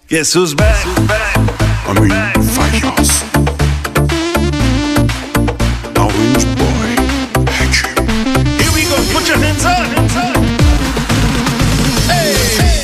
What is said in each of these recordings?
Guess who's back? I mean, Fayaz, Orange Boy, Hakim. Here we go, put your hands up. Hey.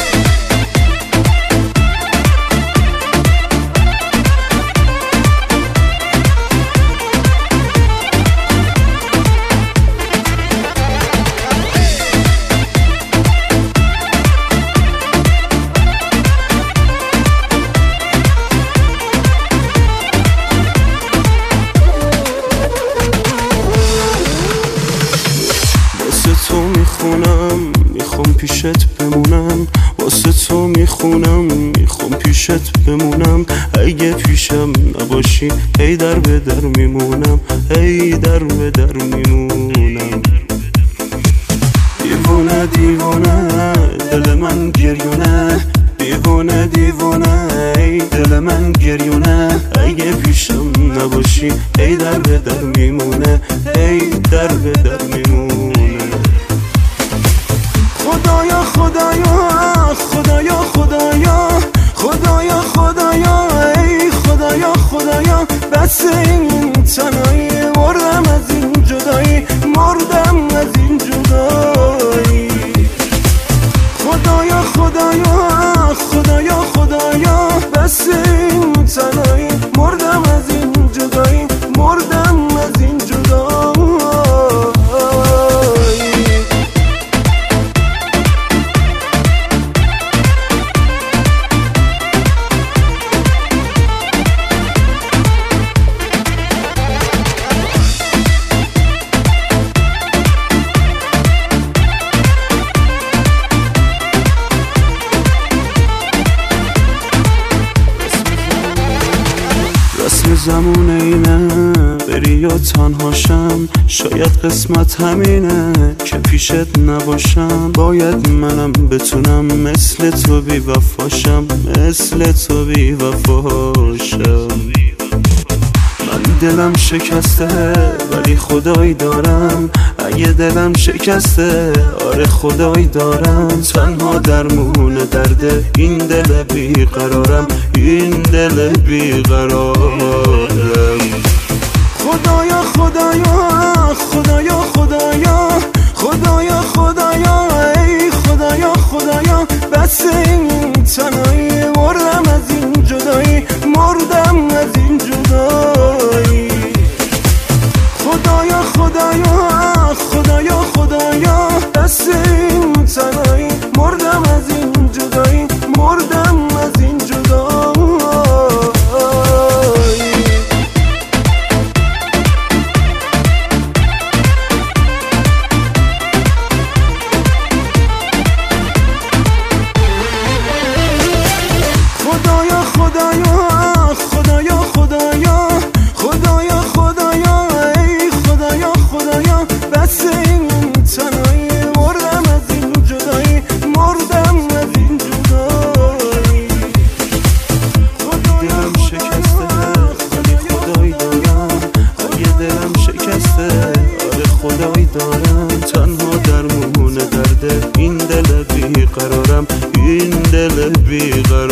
میخوام پیشت بمونم، واسه تو میخوام پیشت بمونم. اگه پیشم نباشی هی در به در میمونم، هی در به در میمونم. دیوانه دیوانه دل من گریونه، دیوانه دیوانه ای دل من گریونه. اگه پیشم نباشی هی در به در میمونه، هی در به در میمونه. خدایا خدایا خدایا خدایا خدایا خدایا ای خدایا خدایا، بس این تنهایی مردم از این جدایی، مردم از این جدایی. خدایا خدایا خدایا خدایا، بس این تنهایی مردم از این جدایی، مردم از این جدایی. زمون اینه بری یا تنهاشم، شاید قسمت همینه که پیشت نباشم. باید منم بتونم مثل تو بی وفاشم، مثل تو بی وفاشم. من دلم شکسته ولی خدایی دارم، اگه دلم شکسته آره خدایی دارم. تنها درمون درده این دل بیقرارم، این دل بیقرارم. خدایا خدایا خدایا خدایا خدایا خدایا ای خدایا خدایا، بس این تنهایی مردم از این جدایی، مردم از این جدایی. خدایا خدایا خدایا خدایا، بس این تنهایی مردم از این جدایی، مردم از این جدایی. خدایا خدایا خدایا خدایا خدایا خدایا ای خدایا خدایا، بس این تنهایی مردم از این جدایی، مردم از این جدایی. دلم شکسته ولی خدایی دارم، اگه دلم شکسته آره خدایی دارم. تنها درمون درده این دل بیقرارم، این دل بیقرارم.